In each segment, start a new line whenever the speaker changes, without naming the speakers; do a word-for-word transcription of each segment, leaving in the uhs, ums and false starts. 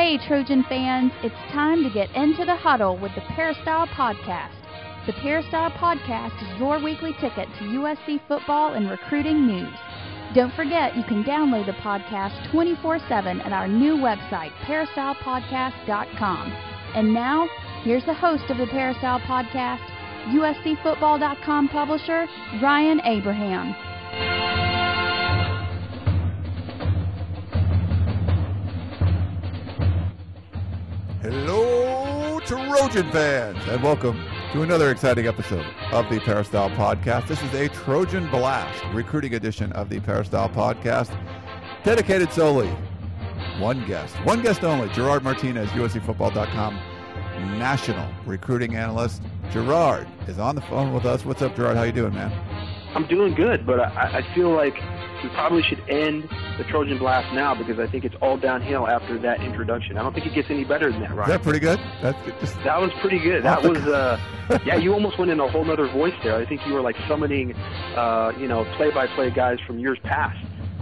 Hey, Trojan fans, it's time to get into the huddle with the Peristyle Podcast. The Peristyle Podcast is your weekly ticket to U S C football and recruiting news. Don't forget, you can download the podcast twenty-four seven at our new website, peristyle podcast dot com. And now, here's the host of the Peristyle Podcast, U S C football dot com publisher, Ryan Abraham.
Hello, Trojan fans, and welcome to another exciting episode of the Peristyle Podcast. This is a Trojan Blast, recruiting edition of the Peristyle Podcast, dedicated solely one guest, one guest only, Gerard Martinez, U S C football dot com national recruiting analyst. Gerard is on the phone with us. What's up, Gerard? How you doing, man?
I'm doing good, but I, I feel like we probably should end the Trojan Blast now because I think it's all downhill after that introduction. I don't think it gets any better than that, Ryan.
Is that pretty good? That's just
that was pretty good. That was, uh, yeah, you almost went in a whole nother voice there. I think you were like summoning, uh, you know, play-by-play guys from years past.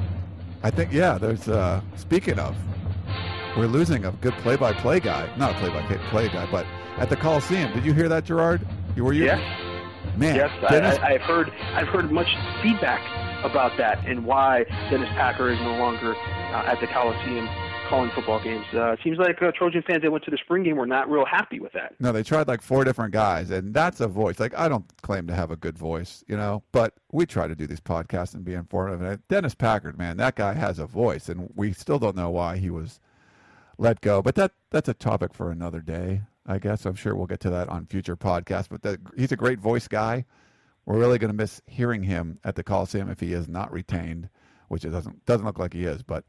I think, yeah, there's, uh, speaking of, we're losing a good play-by-play guy. Not a play-by-play guy, but at the Coliseum. Did you hear that, Gerard? You were you?
Yeah.
Man,
yes,
Dennis...
I, I, I've heard. I've heard much feedback about that and why Dennis Packer is no longer uh, at the Coliseum calling football games. Uh, it seems like uh, Trojan fans that went to the spring game were not real happy with that.
No, they tried like four different guys, and that's a voice. Like, I don't claim to have a good voice, you know, but we try to do these podcasts and be informative. And Dennis Packard, man, that guy has a voice, and we still don't know why he was let go. But that that's a topic for another day, I guess. I'm sure we'll get to that on future podcasts. But that, he's a great voice guy. We're really going to miss hearing him at the Coliseum if he is not retained, which it doesn't doesn't look like he is. But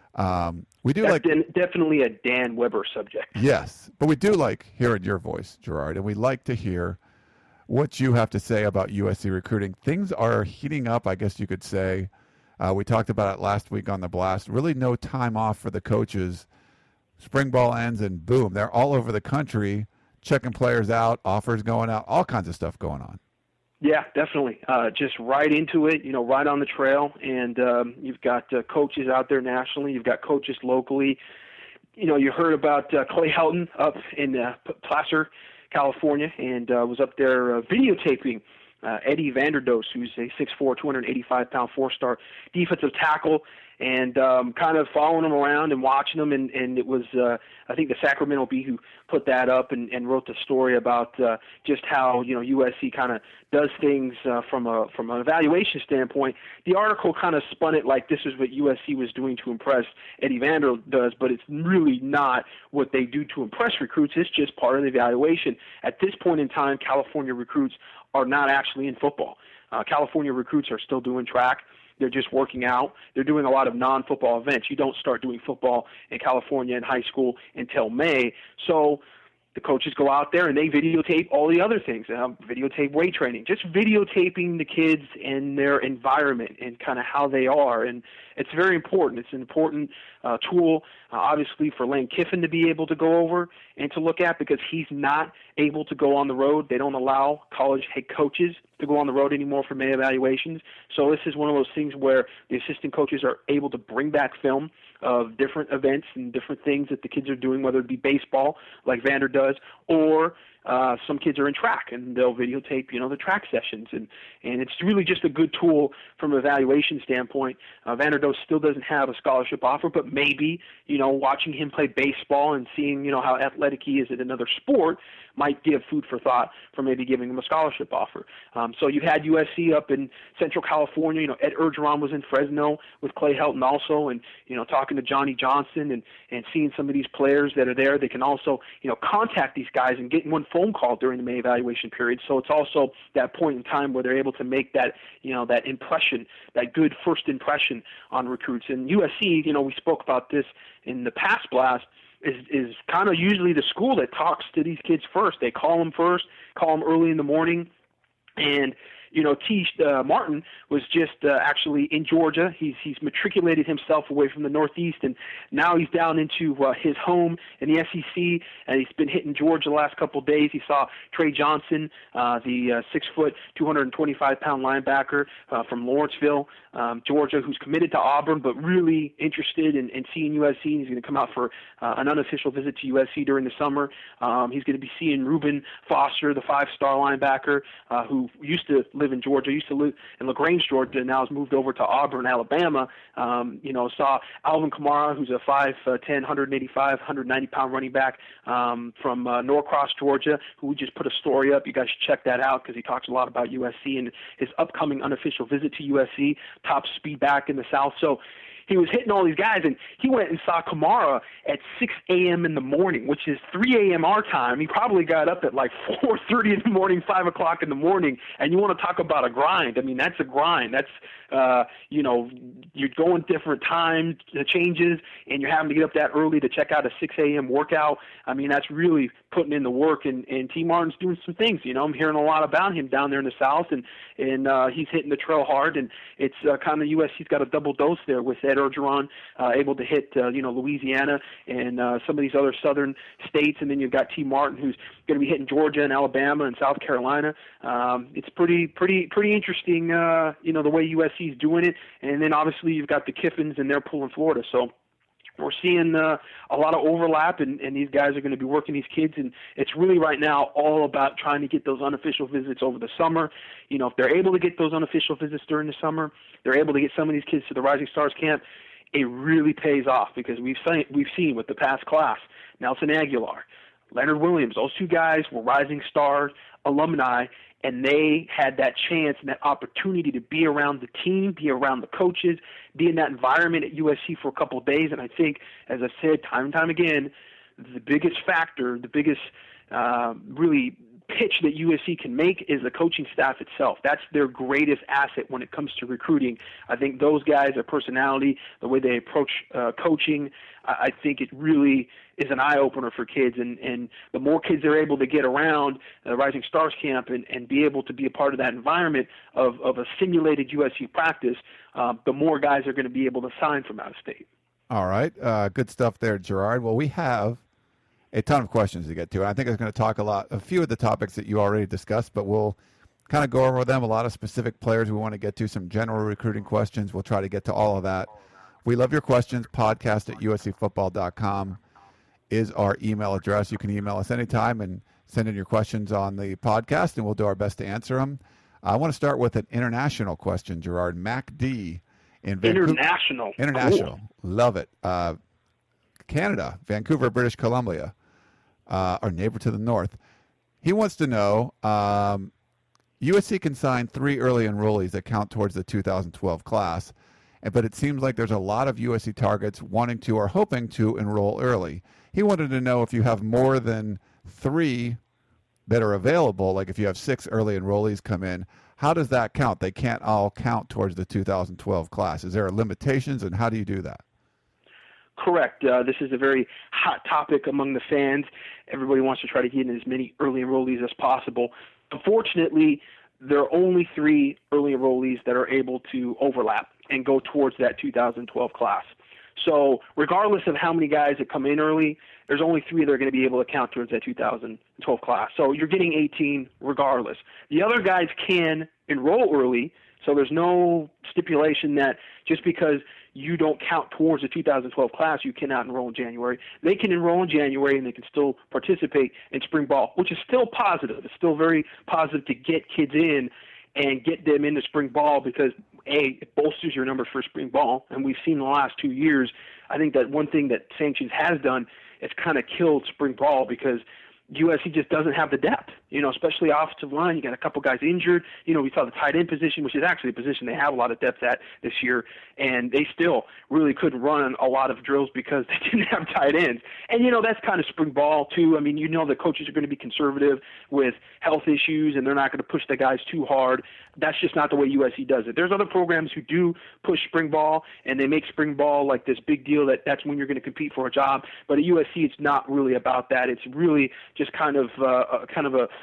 um, we do
That's
like
de- definitely a Dan Weber subject.
Yes, but we do like hearing your voice, Gerard, and we like to hear what you have to say about U S C recruiting. Things are heating up, I guess you could say. Uh, we talked about it last week on the Blast. Really, no time off for the coaches. Spring ball ends, and boom, they're all over the country checking players out, offers going out, all kinds of stuff going on.
Yeah, definitely. Uh, just right into it, you know, right on the trail. And um, you've got uh, coaches out there nationally. You've got coaches locally. You know, you heard about uh, Clay Helton up in uh, Placer, California, and uh, was up there uh, videotaping uh, Eddie Vanderdoes, who's a six foot four, two hundred eighty-five pound four-star defensive tackle, and um, kind of following him around and watching him. And, and it was, uh, I think, the Sacramento Bee who put that up and, and wrote the story about uh, just how, you know, U S C kind of does things uh, from a from an evaluation standpoint. The article kind of spun it like this is what U S C was doing to impress Eddie Vanderdoes, but it's really not what they do to impress recruits. It's just part of the evaluation. At this point in time, California recruits are not actually in football. Uh, California recruits are still doing track. They're just working out. They're doing a lot of non-football events. You don't start doing football in California in high school until May. So the coaches go out there and they videotape all the other things, um, videotape weight training, just videotaping the kids and their environment and kind of how they are. And it's very important. It's an important uh, tool, uh, obviously, for Lane Kiffin to be able to go over and to look at because he's not able to go on the road. They don't allow college head coaches to go on the road anymore for May evaluations. So this is one of those things where the assistant coaches are able to bring back film of different events and different things that the kids are doing, whether it be baseball, like Vander does, or uh, some kids are in track, and they'll videotape, you know, the track sessions. And, and it's really just a good tool from an evaluation standpoint. Uh, Vanderdoes still doesn't have a scholarship offer, but maybe, you know, watching him play baseball and seeing, you know, how athletic he is at another sport might give food for thought for maybe giving him a scholarship offer. Um, so you had U S C up in Central California. You know, Ed Ergeron was in Fresno with Clay Helton also, and, you know, talking to Johnny Johnson and, and seeing some of these players that are there. They can also, you know, contact these guys and get one phone call during the May evaluation period. So it's also that point in time where they're able to make that, you know, that impression, that good first impression on recruits. And U S C, you know, we spoke about this in the past blast, is is kind of usually the school that talks to these kids first. They call them first, call them early in the morning, and you know, T. Uh, Martin was just uh, actually in Georgia. He's he's matriculated himself away from the Northeast, and now he's down into uh, his home in the S E C, and he's been hitting Georgia the last couple of days. He saw Trey Johnson, uh, the uh, six-foot, two hundred twenty-five pound linebacker uh, from Lawrenceville, um, Georgia, who's committed to Auburn, but really interested in, in seeing U S C. He's going to come out for uh, an unofficial visit to U S C during the summer. Um, he's going to be seeing Reuben Foster, the five-star linebacker, uh, who used to live in Georgia, used to live in LaGrange, Georgia, and now has moved over to Auburn, Alabama. Um, you know, saw Alvin Kamara, who's a five ten, one eighty-five, one ninety pound running back um, from uh, Norcross, Georgia, who we just put a story up. You guys should check that out because he talks a lot about U S C and his upcoming unofficial visit to U S C, top speed back in the South. So he was hitting all these guys, and he went and saw Kamara at six a.m. in the morning, which is three a.m. our time. He probably got up at like four thirty in the morning, five o'clock in the morning, and you want to talk about a grind. I mean, that's a grind. That's, uh, you know, you're going different time changes, and you're having to get up that early to check out a six a.m. workout. I mean, that's really putting in the work, and, and T. Martin's doing some things. You know, I'm hearing a lot about him down there in the South, and, and uh, he's hitting the trail hard, and it's uh, kind of U S C's got a double dose there with Ed Orgeron, uh, able to hit, uh, you know, Louisiana and uh, some of these other southern states, and then you've got T. Martin, who's going to be hitting Georgia and Alabama and South Carolina. Um, it's pretty, pretty, pretty interesting, uh, you know, the way U S C's doing it, and then obviously you've got the Kiffins, and they're pulling Florida, so we're seeing uh, a lot of overlap, and, and these guys are going to be working these kids, and it's really right now all about trying to get those unofficial visits over the summer. You know, if they're able to get those unofficial visits during the summer, they're able to get some of these kids to the Rising Stars camp, it really pays off because we've seen, we've seen with the past class, Nelson Aguilar, Leonard Williams, those two guys were Rising Stars alumni, and they had that chance and that opportunity to be around the team, be around the coaches, be in that environment at U S C for a couple of days. And I think, as I said time and time again, the biggest factor, the biggest uh, really pitch that U S C can make is the coaching staff itself. That's their greatest asset when it comes to recruiting. I think those guys, their personality, the way they approach uh, coaching, I think it really is an eye-opener for kids. And, and the more kids they're able to get around the Rising Stars camp and, and be able to be a part of that environment of, of a simulated U S C practice, uh, the more guys are going to be able to sign from out of state.
All right. Uh, good stuff there, Gerard. Well, we have a ton of questions to get to. And I think I'm going to talk a lot, a few of the topics that you already discussed, but we'll kind of go over them. A lot of specific players we want to get to, some general recruiting questions. We'll try to get to all of that. We love your questions. Podcast at U S C football dot com is our email address. You can email us anytime and send in your questions on the podcast, and we'll do our best to answer them. I want to start with an international question, Gerard. Mac D in Vancouver.
International.
International.
Cool.
Love it. Uh, Canada, Vancouver, British Columbia, uh, our neighbor to the north. He wants to know, um, U S C can sign three early enrollees that count towards the two thousand twelve class, but it seems like there's a lot of U S C targets wanting to or hoping to enroll early. He wanted to know if you have more than three that are available, like if you have six early enrollees come in, how does that count? They can't all count towards the two thousand twelve class. Is there limitations, and how do you do that?
Correct. Uh, this is a very hot topic among the fans. Everybody wants to try to get in as many early enrollees as possible. Unfortunately, there are only three early enrollees that are able to overlap and go towards that two thousand twelve class. So regardless of how many guys that come in early, there's only three that are going to be able to count towards that two thousand twelve class. So you're getting eighteen regardless. The other guys can enroll early, so there's no stipulation that just because you don't count towards the two thousand twelve class, you cannot enroll in January. They can enroll in January, and they can still participate in spring ball, which is still positive. It's still very positive to get kids in and get them into spring ball because, A, it bolsters your numbers for spring ball. And we've seen in the last two years, I think that one thing that Sanctions has done is kind of killed spring ball because U S C just doesn't have the depth, you know, especially offensive line. You got a couple guys injured. You know, we saw the tight end position, which is actually a position they have a lot of depth at this year, and they still really couldn't run a lot of drills because they didn't have tight ends. And, you know, that's kind of spring ball, too. I mean, you know the coaches are going to be conservative with health issues, and they're not going to push the guys too hard. That's just not the way U S C does it. There's other programs who do push spring ball, and they make spring ball like this big deal that that's when you're going to compete for a job. But at U S C, it's not really about that. It's really just kind of uh, a, kind of a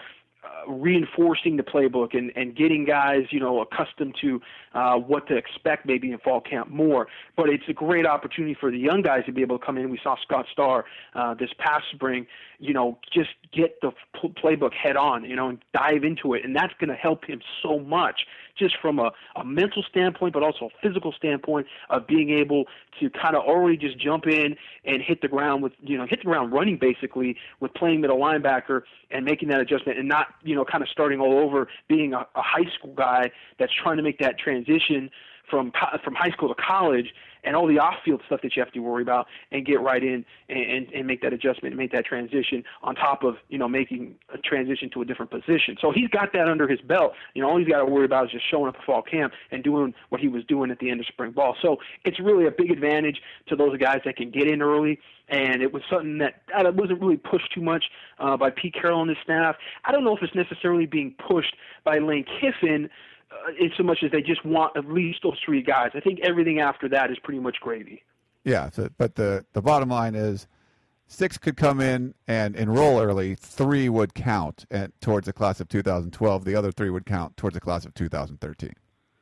uh, reinforcing the playbook and, and getting guys, you know, accustomed to uh, what to expect maybe in fall camp more. But it's a great opportunity for the young guys to be able to come in. We saw Scott Starr uh, this past spring, you know, just get the playbook head on, you know, and dive into it. And that's going to help him so much just from a, a mental standpoint, but also a physical standpoint of being able to kind of already just jump in and hit the ground with, you know, hit the ground running basically with playing middle linebacker and making that adjustment and not, you know, kind of starting all over, being a, a high school guy that's trying to make that transition from from high school to college and all the off-field stuff that you have to worry about, and get right in and, and, and make that adjustment and make that transition on top of, you know, making a transition to a different position. So he's got that under his belt. You know, all he's got to worry about is just showing up at fall camp and doing what he was doing at the end of spring ball. So it's really a big advantage to those guys that can get in early, and it was something that uh, wasn't really pushed too much uh, by Pete Carroll and his staff. I don't know if it's necessarily being pushed by Lane Kiffin, Uh, in so much as they just want at least those three guys. I think everything after that is pretty much gravy.
Yeah, so, but the, the bottom line is six could come in and enroll early. Three would count at, towards the class of two thousand twelve. The other three would count towards the class of two thousand thirteen.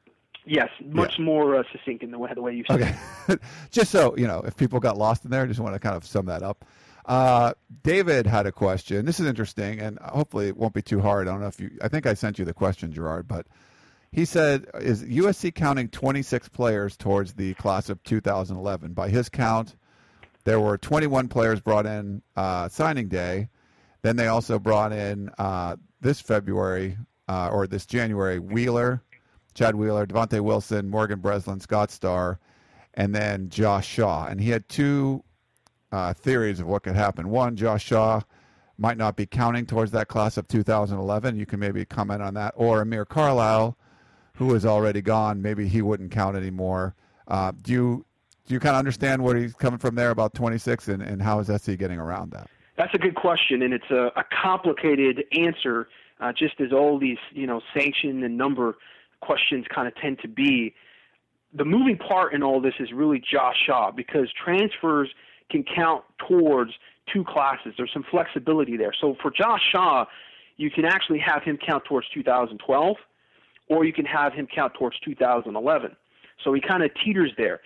Yes, much yeah. more uh, succinct in the way, the way you said
okay.
it.
Just so, you know, if people got lost in there, I just want to kind of sum that up. Uh, David had a question. This is interesting, and hopefully it won't be too hard. I don't know if you – I think I sent you the question, Gerard, but – he said, is U S C counting twenty-six players towards the class of two thousand eleven? By his count, there were twenty-one players brought in uh, signing day. Then they also brought in uh, this February uh, or this January Wheeler, Chad Wheeler, Devontae Wilson, Morgan Breslin, Scott Starr, and then Josh Shaw. And he had two uh, theories of what could happen. One, Josh Shaw might not be counting towards that class of two thousand eleven. You can maybe comment on that. Or Amir Carlisle, who is already gone, maybe he wouldn't count anymore. Uh, do you do you kind of understand where he's coming from there about twenty-six, and, and how is S C getting around that?
That's a good question, and it's a, a complicated answer, uh, just as all these, you know, sanction and number questions kind of tend to be. The moving part in all this is really Josh Shaw, because transfers can count towards two classes. There's some flexibility there. So for Josh Shaw, you can actually have him count towards two thousand twelve, or you can have him count towards two thousand eleven. So he kind of teeters there.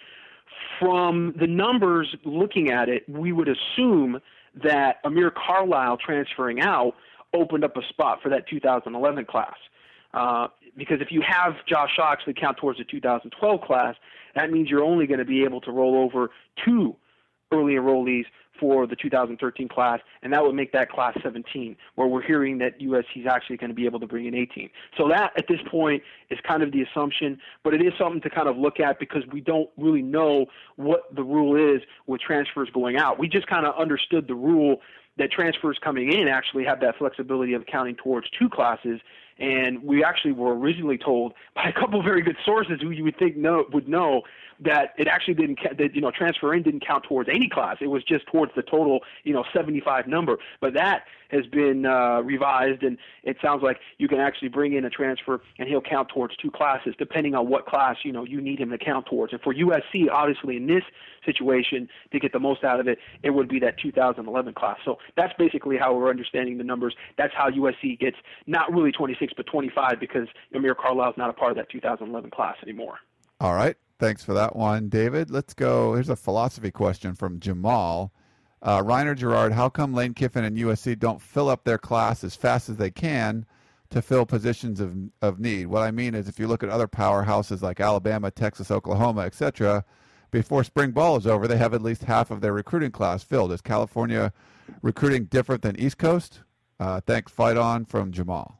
From the numbers looking at it, we would assume that Amir Carlisle transferring out opened up a spot for that two thousand eleven class. Uh, because if you have Josh Shaw actually count towards the two thousand twelve class, that means you're only going to be able to roll over two early enrollees for the two thousand thirteen class, and that would make that class seventeen, where we're hearing that U S C is actually going to be able to bring in eighteen. So that, at this point, is kind of the assumption, but it is something to kind of look at because we don't really know what the rule is with transfers going out. We just kind of understood the rule that transfers coming in actually have that flexibility of counting towards two classes, and we actually were originally told by a couple of very good sources who you would think know, would know that it actually didn't, that, you know, transfer in didn't count towards any class. It was just towards the total, you know, seventy-five number. But that has been uh, revised, and it sounds like you can actually bring in a transfer and he'll count towards two classes, depending on what class, you know, you need him to count towards. And for U S C, obviously, in this situation, to get the most out of it, it would be that two thousand eleven class. So that's basically how we're understanding the numbers. That's how U S C gets not really twenty-six, but twenty-five, because Amir Carlisle is not a part of that two thousand eleven class anymore.
All right. Thanks for that one, David. Let's go. Here's a philosophy question from Jamal. Uh, Reiner Gerard, how come Lane Kiffin and U S C don't fill up their class as fast as they can to fill positions of of need? What I mean is, if you look at other powerhouses like Alabama, Texas, Oklahoma, et cetera, before spring ball is over, they have at least half of their recruiting class filled. Is California recruiting different than East Coast? Uh, thanks, Fight On, from Jamal.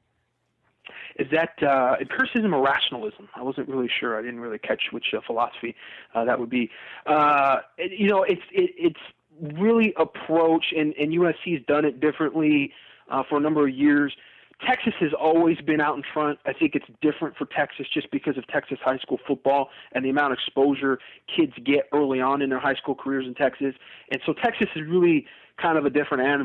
Is that uh, empiricism or rationalism? I wasn't really sure. I didn't really catch which uh, philosophy uh, that would be. Uh, it, you know, it's it, it's really approach, and, and U S C has done it differently uh, for a number of years. Texas has always been out in front. I think it's different for Texas just because of Texas high school football and the amount of exposure kids get early on in their high school careers in Texas. And so Texas is really kind of a different animal.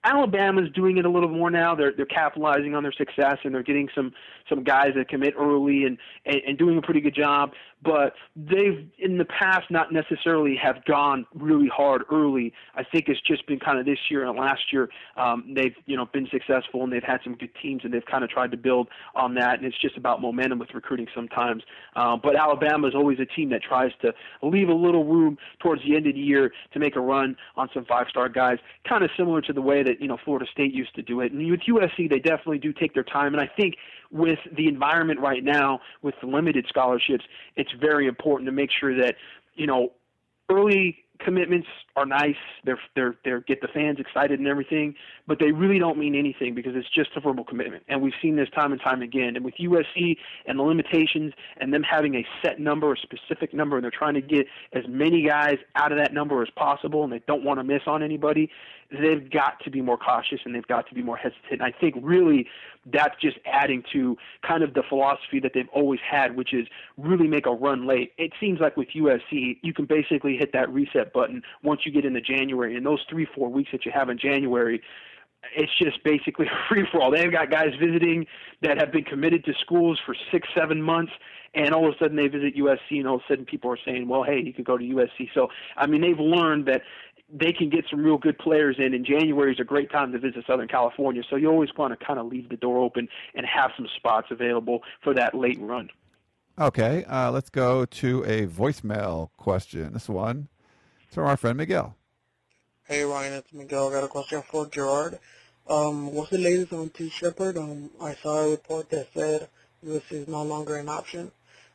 Alabama's doing it a little more now. They're they're capitalizing on their success, and they're getting some some guys that commit early and, and, and doing a pretty good job. But they've, in the past, not necessarily have gone really hard early. I think it's just been kind of this year and last year um, they've you know been successful, and they've had some good teams, and they've kind of tried to build on that. And it's just about momentum with recruiting sometimes. Uh, but Alabama is always a team that tries to leave a little room towards the end of the year to make a run on some five-star guys, kind of similar to the way that you know Florida State used to do it. And with U S C, they definitely do take their time. And I think with the environment right now, with the limited scholarships, it's very important to make sure that, you know, early commitments are nice. They're they're they're get the fans excited and everything, but they really don't mean anything because it's just a verbal commitment. And we've seen this time and time again. And with U S C and the limitations and them having a set number, a specific number, and they're trying to get as many guys out of that number as possible, and they don't want to miss on anybody, they've got to be more cautious and they've got to be more hesitant. And I think really that's just adding to kind of the philosophy that they've always had, which is really make a run late. It seems like with U S C, you can basically hit that reset button once you get into January. And those three, four weeks that you have in January, it's just basically a free-for-all. They've got guys visiting that have been committed to schools for six, seven months, and all of a sudden they visit U S C, and all of a sudden people are saying, well, hey, you could go to U S C. So, I mean, they've learned that they can get some real good players in, and January is a great time to visit Southern California. So you always want to kind of leave the door open and have some spots available for that late run.
Okay, uh, let's go to a voicemail question. This one is from our friend Miguel.
Hey, Ryan, it's Miguel. I got a question for Gerard. Um, what's the latest on T. Shepard? Um, I saw a report that said U S C is no longer an option.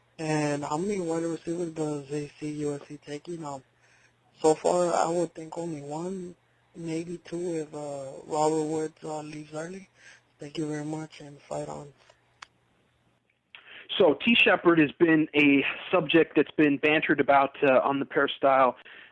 And how many wide receivers does they see U S C taking? Um, so far, I would think only one, maybe two if uh, Robert Woods uh, leaves early. Thank you very much, and fight on.
So T. Shepard has been a subject that's been bantered about uh, on the Peristyle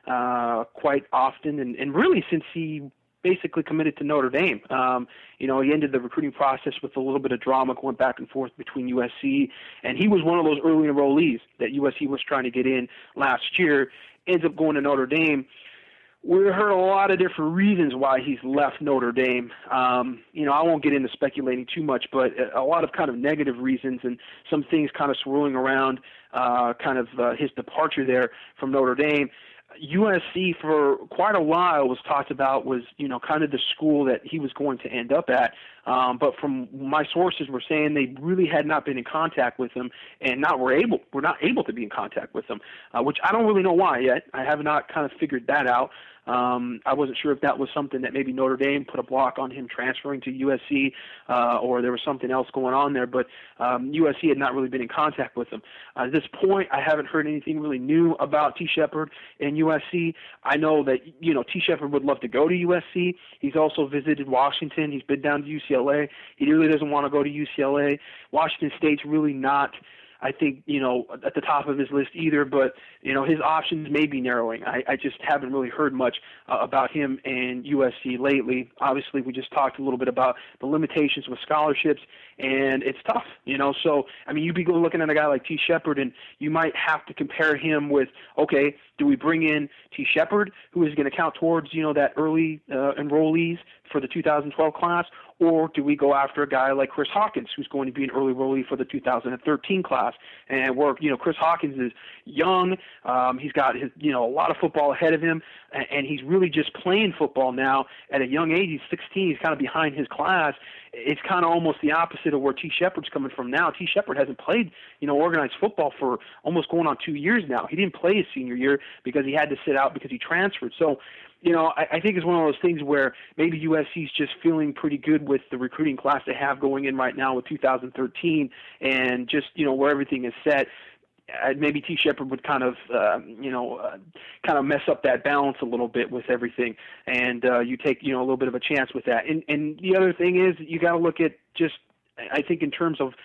uh, quite often, and, and really since he basically committed to Notre Dame. Um, you know, he ended the recruiting process with a little bit of drama going back and forth between U S C, and he was one of those early enrollees that U S C was trying to get in last year, ends up going to Notre Dame. We heard a lot of different reasons why he's left Notre Dame. Um, you know, I won't get into speculating too much, but a lot of kind of negative reasons and some things kind of swirling around uh, kind of uh, his departure there from Notre Dame. U S C for quite a while was talked about was, you know, kind of the school that he was going to end up at. Um, but from my sources were saying they really had not been in contact with him and not were able, were not able to be in contact with him, uh, which I don't really know why yet. I have not kind of figured that out. Um, I wasn't sure if that was something that maybe Notre Dame put a block on him transferring to U S C, uh, or there was something else going on there, but um, U S C had not really been in contact with him. Uh, at this point, I haven't heard anything really new about T. Shepard and U S C. I know that, you know, T. Shepard would love to go to U S C. He's also visited Washington. He's been down to U C L A. He really doesn't want to go to U C L A. Washington State's really not, I think, you know, at the top of his list either, but, you know, his options may be narrowing. I, I just haven't really heard much uh, about him and U S C lately. Obviously, we just talked a little bit about the limitations with scholarships, and it's tough, you know. So, I mean, you'd be looking at a guy like T. Shepard, and you might have to compare him with, okay, do we bring in T. Shepard, who is going to count towards, you know, that early uh, enrollees for the two thousand twelve class, or do we go after a guy like Chris Hawkins, who's going to be an early enrollee for the two thousand thirteen class? And we're, you know, Chris Hawkins is young. Um, he's got his, you know, a lot of football ahead of him, and, and he's really just playing football now at a young age. He's sixteen. He's kind of behind his class. It's kind of almost the opposite of where T. Shepard's coming from now. T. Shepard hasn't played, you know, organized football for almost going on two years now. He didn't play his senior year because he had to sit out because he transferred. So, you know, I, I think it's one of those things where maybe U S C's just feeling pretty good with the recruiting class they have going in right now with two thousand thirteen, and just, you know, where everything is set. Uh, maybe T. Shepard would kind of, uh, you know, uh, kind of mess up that balance a little bit with everything, and uh, you take, you know, a little bit of a chance with that. And, and the other thing is you got to look at just, I think, in terms of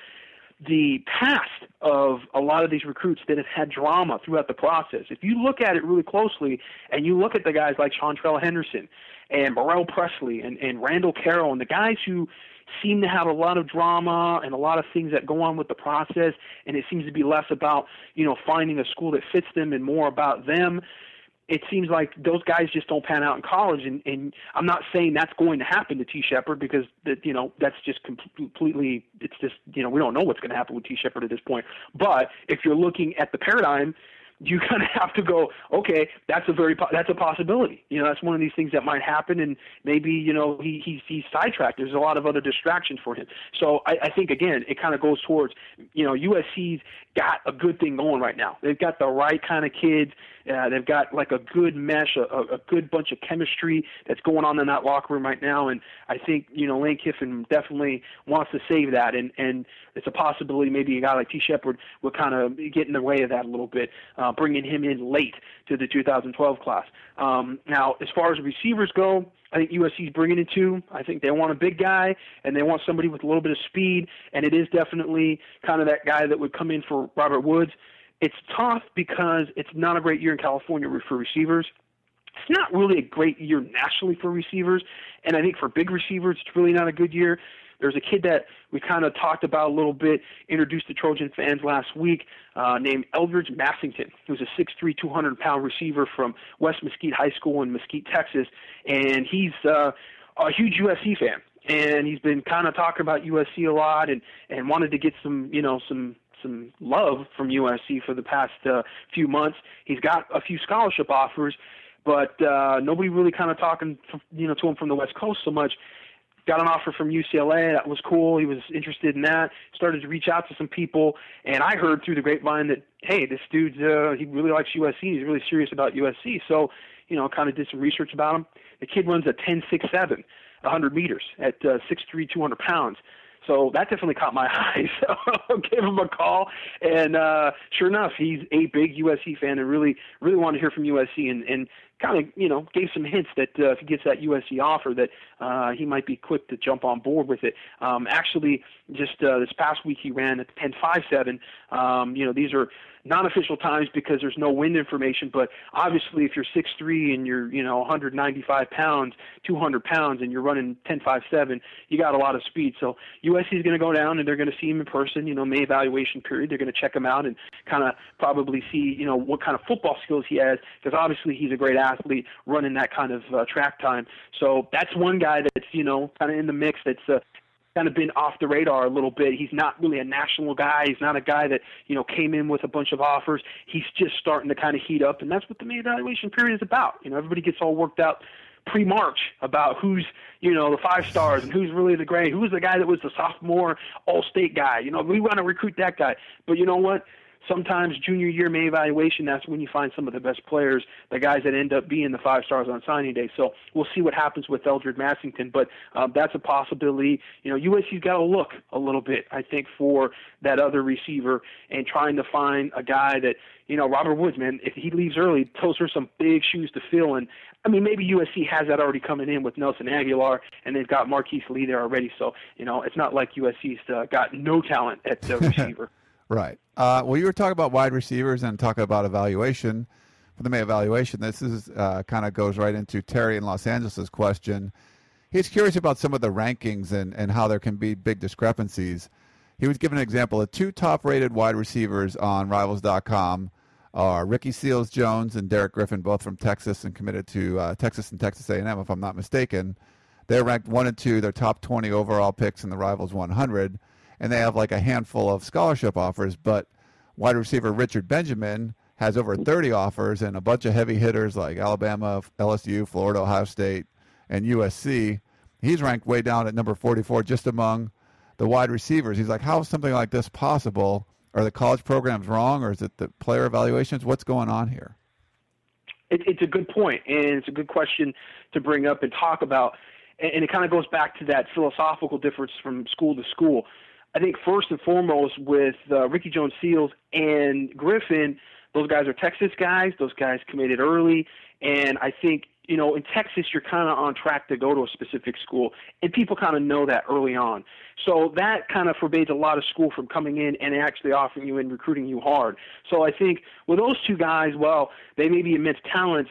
the past of a lot of these recruits that have had drama throughout the process. If you look at it really closely and you look at the guys like Chantrell Henderson and Burrell Presley and, and Randall Carroll and the guys who seem to have a lot of drama and a lot of things that go on with the process, and it seems to be less about, you know, finding a school that fits them and more about them, it seems like those guys just don't pan out in college. And, and I'm not saying that's going to happen to T. Shepard because, that, you know, that's just completely, it's just, you know, we don't know what's going to happen with T. Shepard at this point. But if you're looking at the paradigm, you kind of have to go, okay, that's a very, that's a possibility. You know, that's one of these things that might happen, and maybe, you know, he, he's, he's sidetracked. There's a lot of other distractions for him. So I, I think, again, it kind of goes towards, you know, U S C's got a good thing going right now. They've got the right kind of kids. Uh, they've got like a good mesh, a, a good bunch of chemistry that's going on in that locker room right now. And I think, you know, Lane Kiffin definitely wants to save that. And, and it's a possibility maybe a guy like T. Shepard will kind of get in the way of that a little bit, uh, bringing him in late to the two thousand twelve class. Um, now, as far as receivers go, I think U S C's bringing in two. I think they want a big guy, and they want somebody with a little bit of speed, and it is definitely kind of that guy that would come in for Robert Woods. It's tough because it's not a great year in California for receivers. It's not really a great year nationally for receivers, and I think for big receivers, it's really not a good year. There's a kid that we kind of talked about a little bit, introduced to Trojan fans last week, uh, named Eldridge Massington, who's a six three, two hundred pound receiver from West Mesquite High School in Mesquite, Texas, and he's uh, a huge U S C fan, and he's been kind of talking about U S C a lot and, and wanted to get some, you know, some some love from U S C for the past uh, few months. He's got a few scholarship offers, but uh, nobody really kind of talking, you know, to him from the West Coast so much. Got an offer from U C L A. That was cool. He was interested in that. Started to reach out to some people, and I heard through the grapevine that, hey, this dude, uh, he really likes U S C. He's really serious about U S C. So, you know, kind of did some research about him. The kid runs a ten six seven, one hundred meters at uh, six three, two hundred pounds. So that definitely caught my eye. So I gave him a call, and uh, sure enough, he's a big U S C fan and really, really wanted to hear from U S C, and, and kind of, you know, gave some hints that uh, if he gets that U S C offer, that uh, he might be quick to jump on board with it. Um, actually, just uh, this past week, he ran a ten five seven. Um, you know, these are non-official times because there's no wind information, but obviously if you're six three and you're, you know, one hundred ninety-five pounds, two hundred pounds, and you're running ten five seven, you got a lot of speed. So U S C is going to go down, and they're going to see him in person, you know, May evaluation period. They're going to check him out and kind of probably see, you know, what kind of football skills he has, because obviously he's a great athlete running that kind of uh, track time. So that's one guy that's, you know, kind of in the mix that's uh, kind of been off the radar a little bit. He's not really a national guy. He's not a guy that, you know, came in with a bunch of offers. He's just starting to kind of heat up, and that's what the May evaluation period is about. You know, everybody gets all worked out pre-March about who's, you know, the five stars and who's really the great, who's the guy that was the sophomore all-state guy. You know, we want to recruit that guy. But you know what? Sometimes junior year May evaluation, that's when you find some of the best players, the guys that end up being the five stars on signing day. So we'll see what happens with Eldridge Massington, but um, that's a possibility. You know, U S C's got to look a little bit, I think, for that other receiver and trying to find a guy that, you know, Robert Woods, man, if he leaves early, those are some big shoes to fill. And I mean, maybe U S C has that already coming in with Nelson Aguilar, and they've got Marquise Lee there already. So, you know, it's not like U S C's uh, got no talent at the receiver.
Right. Uh, well, you were talking about wide receivers and talking about evaluation. For the May evaluation, this is uh, kind of goes right into Terry in Los Angeles' question. He's curious about some of the rankings and, and how there can be big discrepancies. He was given an example. The two top-rated wide receivers on Rivals dot com are Ricky Seals-Jones and Derek Griffin, both from Texas and committed to uh, Texas and Texas A and M, if I'm not mistaken. They're ranked one and two. They're top twenty overall picks in the Rivals one hundred. And they have like a handful of scholarship offers, but wide receiver Richard Benjamin has over thirty offers and a bunch of heavy hitters like Alabama, L S U, Florida, Ohio State, and U S C. He's ranked way down at number forty-four just among the wide receivers. He's like, how is something like this possible? Are the college programs wrong, or is it the player evaluations? What's going on here?
It, it's a good point, and it's a good question to bring up and talk about, and, and it kind of goes back to that philosophical difference from school to school. I think first and foremost with uh, Ricky Jones-Seals and Griffin, those guys are Texas guys. Those guys committed early. And I think, you know, in Texas, you're kind of on track to go to a specific school. And people kind of know that early on. So that kind of forbids a lot of school from coming in and actually offering you and recruiting you hard. So I think with those two guys, well, they may be immense talents.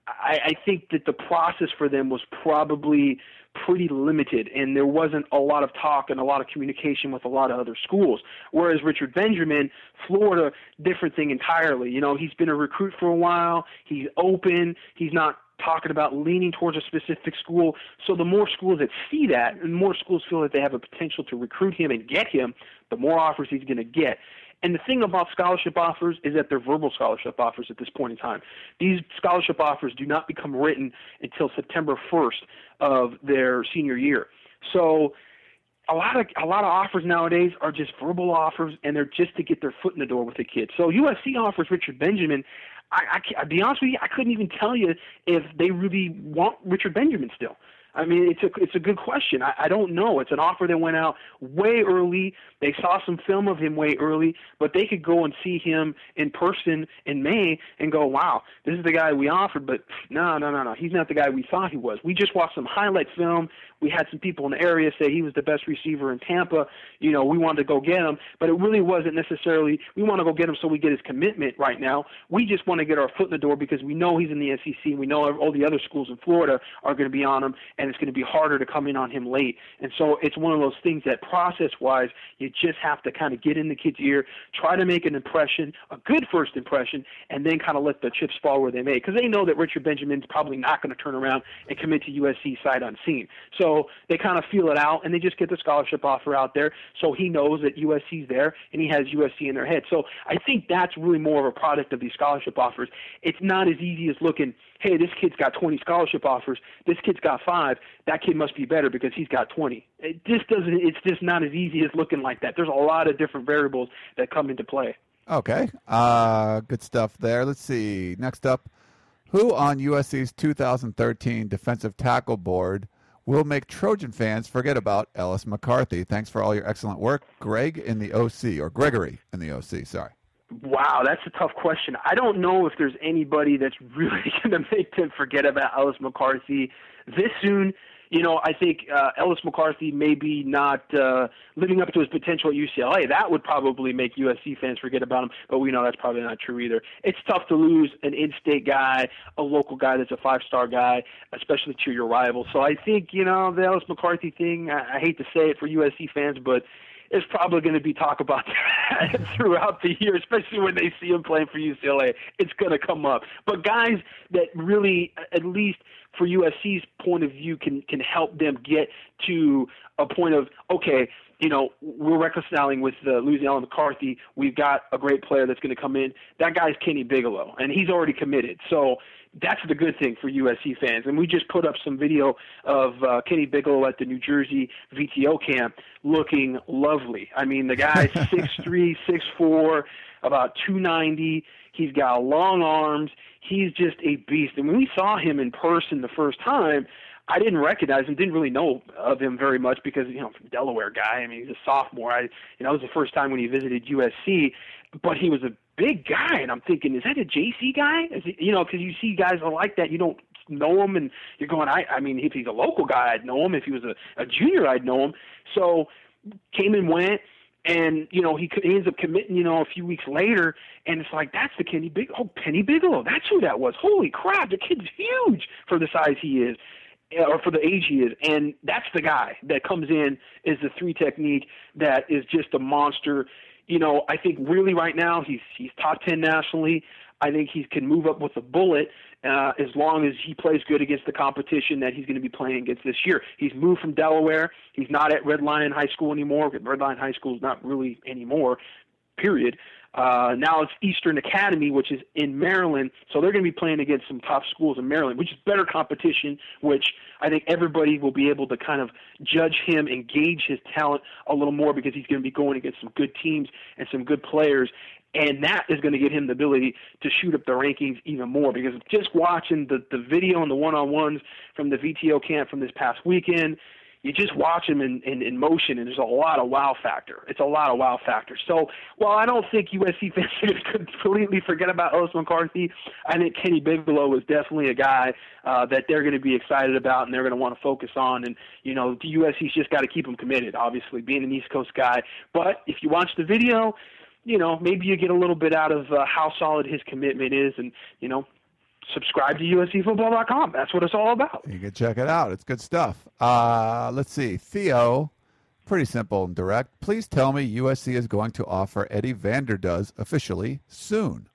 I, I think that the process for them was probably pretty limited, and there wasn't a lot of talk and a lot of communication with a lot of other schools. Whereas Richard Benjamin, Florida, different thing entirely. You know, he's been a recruit for a while. He's open. He's not talking about leaning towards a specific school. So the more schools that see that, and more schools feel that they have a potential to recruit him and get him, the more offers he's going to get. And the thing about scholarship offers is that they're verbal scholarship offers at this point in time. These scholarship offers do not become written until September first of their senior year. So a lot of a lot of offers nowadays are just verbal offers, and they're just to get their foot in the door with the kid. So U S C offers Richard Benjamin. I, I, I'll be honest with you, I couldn't even tell you if they really want Richard Benjamin still. I mean, it's a it's a good question. I, I don't know. It's an offer that went out way early. They saw some film of him way early, but they could go and see him in person in May and go, wow, this is the guy we offered, but no, no, no, no. He's not the guy we thought he was. We just watched some highlight film. We had some people in the area say he was the best receiver in Tampa. You know, we wanted to go get him, but it really wasn't necessarily we want to go get him so we get his commitment right now. We just want to get our foot in the door because we know he's in the S E C. We know all the other schools in Florida are going to be on him, and it's going to be harder to come in on him late. And so it's one of those things that process-wise, you just have to kind of get in the kid's ear, try to make an impression, a good first impression, and then kind of let the chips fall where they may. Because they know that Richard Benjamin's probably not going to turn around and commit to U S C sight unseen. So they kind of feel it out, and they just get the scholarship offer out there so he knows that U S C's there, and he has U S C in their head. So I think that's really more of a product of these scholarship offers. It's not as easy as looking, hey, this kid's got twenty scholarship offers, this kid's got five, that kid must be better because he's got twenty. It just doesn't, it's just not as easy as looking like that. There's a lot of different variables that come into play.
Okay. Uh, good stuff there. Let's see. Next up, who on U S C's two thousand thirteen defensive tackle board will make Trojan fans forget about Ellis McCarthy? Thanks for all your excellent work, Greg in the O C, or Gregory in the O C, sorry.
Wow, that's a tough question. I don't know if there's anybody that's really going to make them forget about Ellis McCarthy this soon. You know, I think uh, Ellis McCarthy maybe not uh, living up to his potential at U C L A. That would probably make U S C fans forget about him, but we know that's probably not true either. It's tough to lose an in-state guy, a local guy that's a five-star guy, especially to your rival. So I think, you know, the Ellis McCarthy thing, I, I hate to say it for U S C fans, but there's probably going to be talk about that throughout the year, especially when they see him playing for U C L A. It's going to come up. But guys that really, at least for U S C's point of view, can can help them get to a point of, okay, you know, we're reconciling with uh, losing Ellis McCarthy. We've got a great player that's going to come in. That guy's Kenny Bigelow, and he's already committed. So that's the good thing for U S C fans. And we just put up some video of uh, Kenny Bigelow at the New Jersey V T O camp looking lovely. I mean, the guy's six three, six four, about two ninety. He's got long arms. He's just a beast. And when we saw him in person the first time, I didn't recognize him, didn't really know of him very much because, you know, from Delaware guy. I mean, he's a sophomore. I, you know, it was the first time when he visited U S C, but he was a big guy, and I'm thinking, is that a J C guy? Is he, you know, because you see guys like that, you don't know him, and you're going, I, I mean, if he's a local guy, I'd know him. If he was a, a junior, I'd know him. So came and went. And, you know, he, he ends up committing, you know, a few weeks later, and it's like, that's the Kenny Big, oh, Kenny Bigelow, that's who that was. Holy crap, the kid's huge for the size he is, or for the age he is. And that's the guy that comes in, is the three technique that is just a monster. You know, I think really right now he's he's top ten nationally. I think he can move up with a bullet uh, as long as he plays good against the competition that he's going to be playing against this year. He's moved from Delaware. He's not at Red Lion High School anymore. Red Lion High School is not really anymore, period. Uh, now it's Eastern Academy, which is in Maryland, so they're going to be playing against some top schools in Maryland, which is better competition, which I think everybody will be able to kind of judge him and gauge his talent a little more because he's going to be going against some good teams and some good players. And that is going to give him the ability to shoot up the rankings even more, because just watching the, the video and the one-on-ones from the V T O camp from this past weekend, you just watch him in, in, in motion, and there's a lot of wow factor. It's a lot of wow factor. So while I don't think U S C fans could completely forget about Ellis McCarthy, I think Kenny Bigelow is definitely a guy uh, that they're going to be excited about and they're going to want to focus on. And, you know, the U S C's just got to keep him committed, obviously, being an East Coast guy. But if you watch the video, you know, maybe you get a little bit out of uh, how solid his commitment is, and, you know, subscribe to U S C football dot com. That's what it's all about.
You can check it out. It's good stuff. Uh, let's see. Theo, pretty simple and direct. Please tell me U S C is going to offer Eddie Vanderdoes officially soon.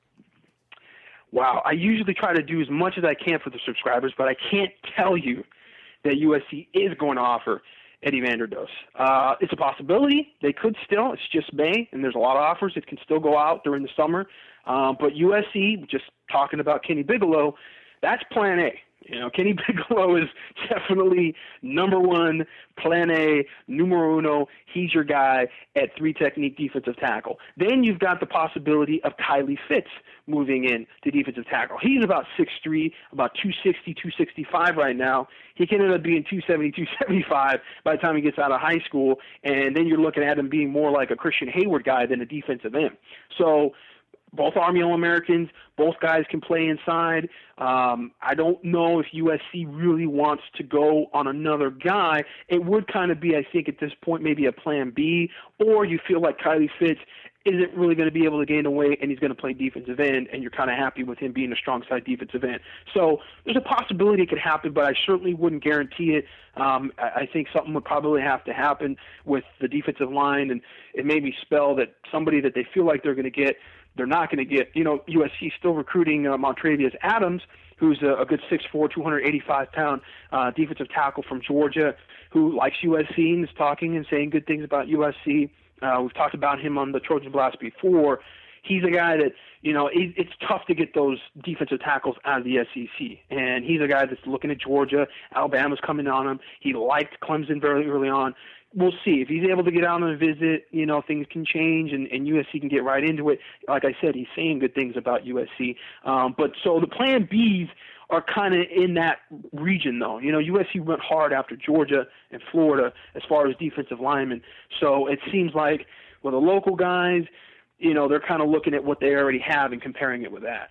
Wow. I usually try to do as much as I can for the subscribers, but I can't tell you that U S C is going to offer Eddie Vanderdoes. Uh, it's a possibility. They could still. It's just May, and there's a lot of offers. It can still go out during the summer. Um, but U S C, just talking about Kenny Bigelow, that's plan A. You know, Kenny Bigelow is definitely number one, plan A, numero uno. He's your guy at three-technique defensive tackle. Then you've got the possibility of Kylie Fitz moving in to defensive tackle. He's about six three, about two sixty, two sixty-five right now. He can end up being two seventy, two seventy-five by the time he gets out of high school, and then you're looking at him being more like a Christian Hayward guy than a defensive end. So both Army All-Americans, both guys can play inside. Um, I don't know if U S C really wants to go on another guy. It would kind of be, I think, at this point, maybe a plan B, or you feel like Kylie Fitz isn't really going to be able to gain the weight and he's going to play defensive end, and you're kind of happy with him being a strong side defensive end. So there's a possibility it could happen, but I certainly wouldn't guarantee it. Um, I, I think something would probably have to happen with the defensive line, and it maybe spell that somebody that they feel like they're going to get, they're not going to get. You know, U S C still recruiting uh, Montravius Adams, who's a, a good six four, two eighty-five pound uh, defensive tackle from Georgia, who likes U S C and is talking and saying good things about U S C. Uh, we've talked about him on the Trojan Blast before. He's a guy that, you know, it, it's tough to get those defensive tackles out of the S E C. And he's a guy that's looking at Georgia. Alabama's coming on him. He liked Clemson very early on. We'll see. If he's able to get out on a visit, you know, things can change and, and U S C can get right into it. Like I said, he's saying good things about U S C. Um, but so the plan Bs are kind of in that region, though. You know, U S C went hard after Georgia and Florida as far as defensive linemen. So it seems like with the local guys, you know, they're kind of looking at what they already have and comparing it with that.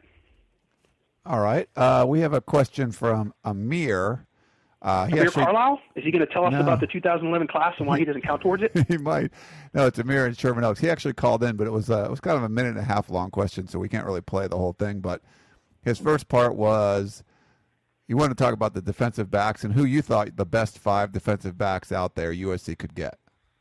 All right. Uh, we have a question from Amir. Uh, he
Amir
actually,
Carlisle? Is he going to tell us
no.
about the two thousand eleven class and why he doesn't count towards it?
He might. No, it's Amir in Sherman Oaks. He actually called in, but it was uh, it was kind of a minute and a half long question, so we can't really play the whole thing. But his first part was you wanted to talk about the defensive backs and who you thought the best five defensive backs out there U S C could get.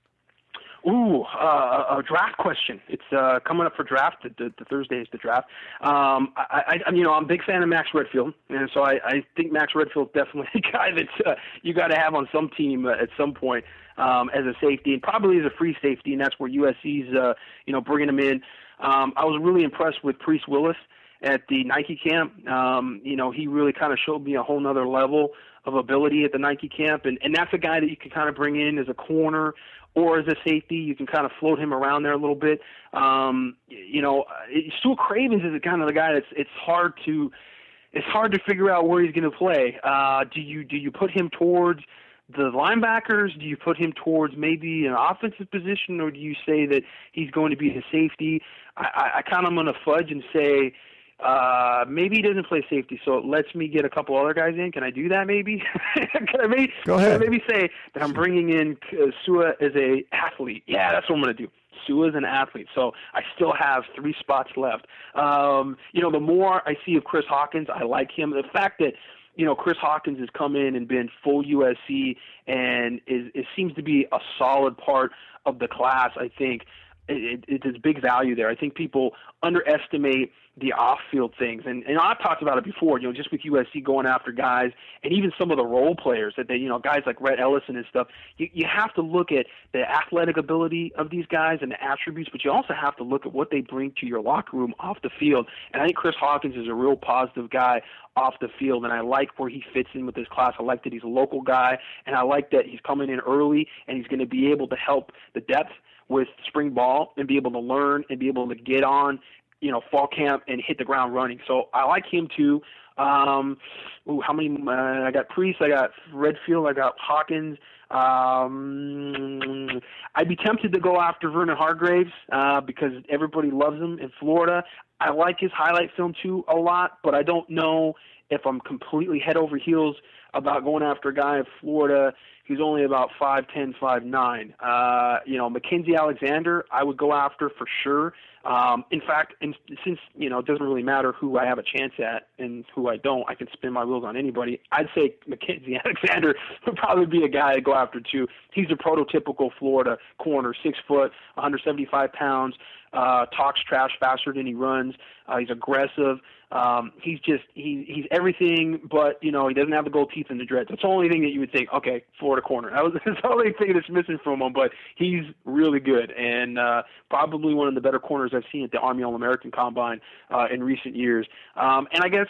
Ooh, uh, a draft question. It's uh, coming up for draft. The, the, the Thursday is the draft. Um, I, I, you know, I'm a big fan of Max Redfield, and so I, I think Max Redfield's definitely a guy that uh, you got to have on some team uh, at some point um, as a safety, and probably as a free safety, and that's where U S C's, uh, you know, bringing him in. Um, I was really impressed with Priest Willis at the Nike camp. Um, you know, he really kind of showed me a whole nother level of ability at the Nike camp, and, and that's a guy that you can kind of bring in as a corner or as a safety. You can kind of float him around there a little bit. Um, you know, Stuart Cravens is the kind of the guy that's it's hard to it's hard to figure out where he's going to play. Uh, do you do you put him towards the linebackers? Do you put him towards maybe an offensive position, or do you say that he's going to be the safety? I, I, I kind of going to fudge and say Uh, maybe he doesn't play safety, so it lets me get a couple other guys in. Can I do that maybe? Can I maybe,
Go ahead.
Can I maybe say that I'm bringing in uh, Sua as a athlete? Yeah, that's what I'm going to do. Sua is an athlete, so I still have three spots left. Um, you know, the more I see of Chris Hawkins, I like him. The fact that, you know, Chris Hawkins has come in and been full U S C and is, it seems to be a solid part of the class, I think, it, it, it's big value there. I think people underestimate the off-field things. And, and I've talked about it before, you know, just with U S C going after guys and even some of the role players that they, you know, guys like Rhett Ellison and stuff, you, you have to look at the athletic ability of these guys and the attributes, but you also have to look at what they bring to your locker room off the field. And I think Chris Hawkins is a real positive guy off the field, and I like where he fits in with this class. I like that he's a local guy, and I like that he's coming in early and he's going to be able to help the depth with spring ball and be able to learn and be able to get on, you know, fall camp and hit the ground running. So I like him too. Um, ooh, how many? Uh, I got Priest, I got Redfield, I got Hawkins. Um, I'd be tempted to go after Vernon Hargraves uh, because everybody loves him in Florida. I like his highlight film too a lot, but I don't know if I'm completely head over heels about going after a guy in Florida He's only about five ten, five nine. Uh, you know, Mackenzie Alexander, I would go after for sure. Um, in fact, in, since, you know, it doesn't really matter who I have a chance at and who I don't, I can spin my wheels on anybody. I'd say Mackenzie Alexander would probably be a guy to go after too. He's a prototypical Florida corner, six foot, one hundred seventy-five pounds, uh, talks trash faster than he runs. Uh, he's aggressive. Um, he's just, he, he's everything, but, you know, he doesn't have the gold teeth and the dreads. That's the only thing that you would think, okay, Florida corner. That was that's the only thing that's missing from him, but he's really good and uh, probably one of the better corners I've seen at the Army All-American Combine uh, in recent years. Um, and I guess,